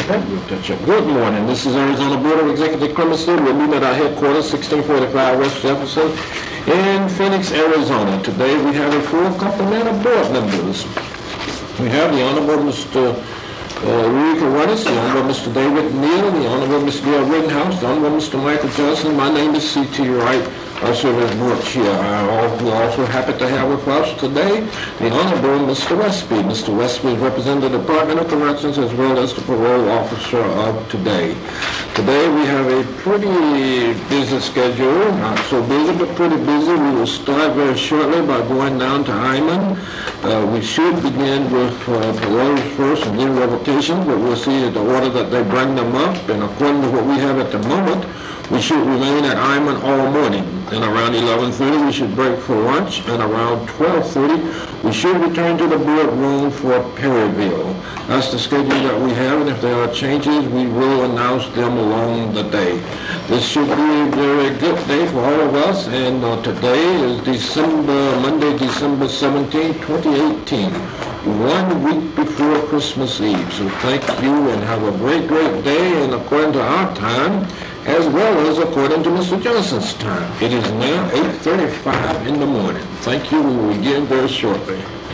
Good morning. This is Arizona Board of Executive Commissioners. We're meeting at our headquarters, 1645 West Jefferson in Phoenix, Arizona. Today we have a full complement of board members. We have the Honorable Mr. Rudy Carruthers, the Honorable Mr. David Neal, the Honorable Mr. Gail Rittenhouse, the Honorable Mr. Michael Johnson. My name is C.T. Wright. I serve as board chair. We're also happy to have with us today the Honorable Mr. Westby. Mr. Westby is representing the Department of Corrections as well as the parole officer of today. Today we have a pretty busy schedule, not so busy but pretty busy. We will start very shortly by going down to Hyman. We should begin with paroles first and then revocation, but we'll see the order that they bring them up, and according to what we have at the moment, we should remain at Hyman all morning. And around 11:30 we should break for lunch, and around 12:30 we should return to the boardroom for Perryville. That's the schedule that we have, and if there are changes, we will announce them along the day. This should be a very good day for all of us, and today is Monday, December 17, 2018. 1 week before Christmas Eve. So thank you and have a great, great day, and according to our time, as well as according to Mr. Johnson's time. It is now 8:35 in the morning. Thank you. We will begin very shortly.